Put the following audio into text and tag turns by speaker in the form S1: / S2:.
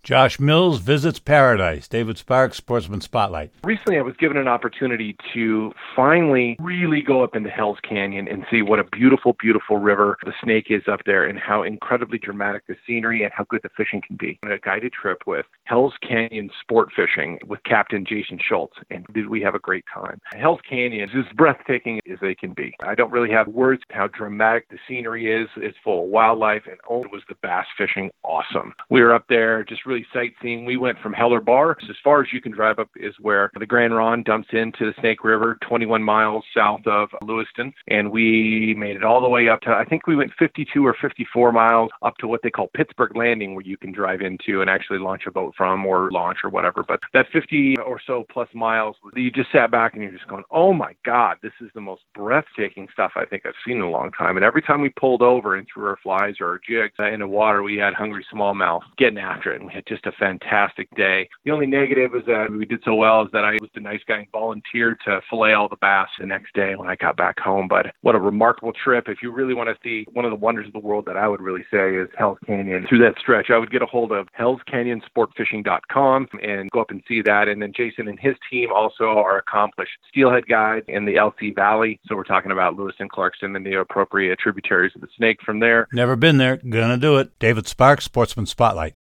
S1: Josh Mills visits paradise. David Sparks, Sportsman Spotlight.
S2: Recently, I was given an opportunity to finally really go up into Hell's Canyon and see what a beautiful, beautiful river the Snake is up there and how incredibly dramatic the scenery and how good the fishing can be. On a guided trip with Hell's Canyon Sport Fishing with Captain Jason Schultz, and did we have a great time. Hell's Canyon is as breathtaking as they can be. I don't really have words how dramatic the scenery is. It's full of wildlife, and it was the bass fishing awesome. We were up there just really sightseeing. We went from Heller Bar, as far as you can drive up is where the Grand Ronde dumps into the Snake River, 21 miles south of Lewiston, and we made it all the way up to, I think we went 52 or 54 miles up to what they call Pittsburgh Landing, where you can drive into and actually launch a boat from or launch or whatever. But that 50 or so plus miles, you just sat back and you're just going, oh my God, this is the most breathtaking stuff I think I've seen in a long time. And every time we pulled over and threw our flies or our jigs in the water, we had hungry smallmouth getting after it. And we had just a fantastic day. The only negative is that we did so well is that I was the nice guy and volunteered to fillet all the bass the next day when I got back home. But what a remarkable trip. If you really want to see one of the wonders of the world that I would really say is Hell's Canyon. Through that stretch, I would get a hold of hellscanyonsportfishing.com and go up and see that. And then Jason and his team also are accomplished steelhead guides in the LC Valley. So we're talking about Lewiston, Clarkston, and the appropriate tributaries of the Snake from there.
S1: Never been there. Gonna do it. David Sparks, Sportsman Spotlight.